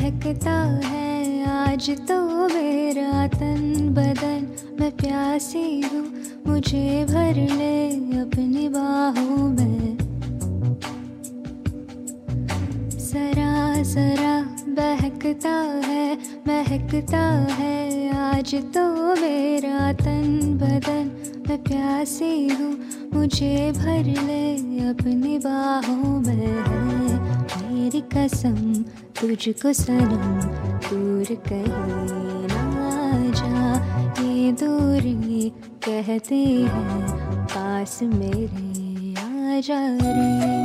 बहकता है आज तो मेरा तन बदन, मैं प्यासी हूँ मुझे भर ले अपनी बाहों में। जरा जरा बहकता है महकता है आज तो मेरा तन बदन, मैं प्यासी हूँ मुझे भर ले अपनी बाहों में। मेरी कसम तुझको सनम दूर कहीं ना जा, ये दूरी कहती है पास मेरे आ जा रे।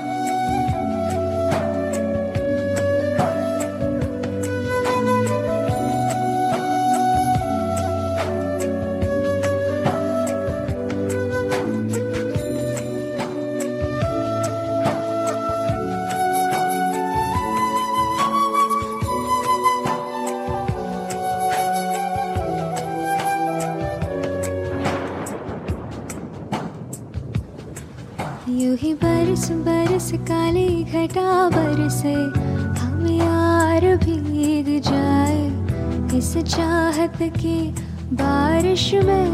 यूं ही बरस बरस काली घटा बरसे, हम यार भीग जाए इस चाहत की बारिश में।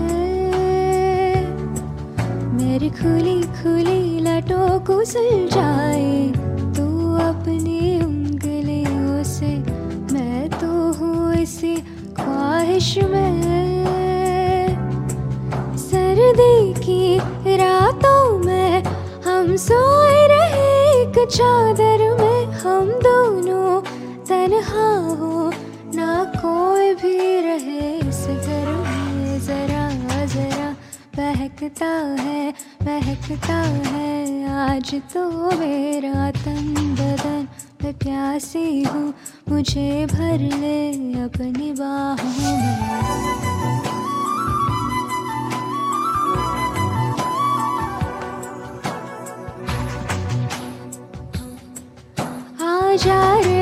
मेरी खुली खुली लटों को सुलझाए तू अपनी उंगलियों से, मैं तो हूँ इसी ख्वाहिश में। सर्दी की रातों में हम सोए रहे एक चादर में, हम दोनों तन्हा हो ना कोई भी रहे इस घर में। जरा जरा बहकता है महकता है आज तो मेरा तन बदन, मैं प्यासी हूँ मुझे भर ले अपनी बाहों में। आजा रे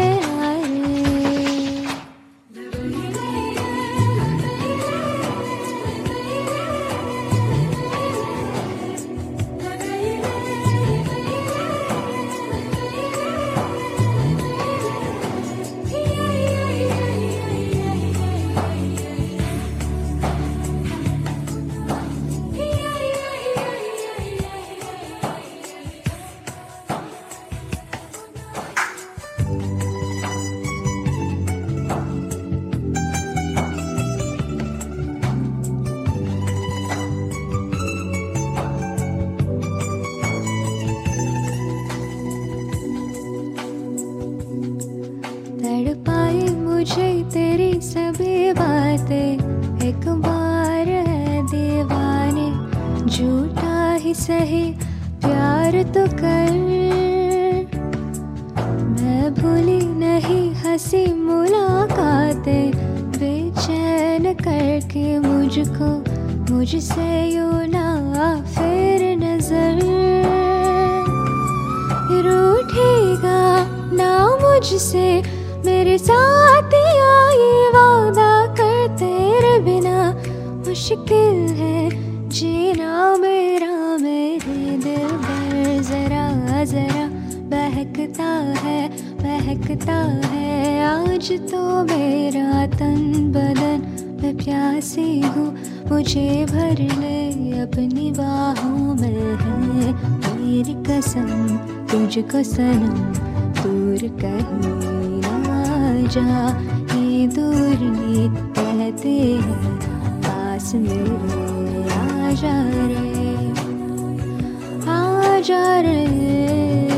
तड़पाए मुझे तेरी सभी बातें, एक बार है दीवाने झूठा ही सही प्यार तो कर। मैं भूली नहीं हंसी मुलाकातें, बेचैन करके मुझको मुझसे यूं ना फिर नजर। रूठेगा ना मुझसे मेरे साथ ये वादा कर, तेरे बिना मुश्किल है जीना मेरा मेरे दिल भर। जरा जरा बहकता है महकता है आज तो मेरा तन बदन, मैं प्यासी हूँ मुझे भर ले अपनी बाहों में। मेरी कसम तुझको सनम दूर कहीं ना जा, ये दूरी कहते हैं पास मेरे आ जा रे आ जा रे।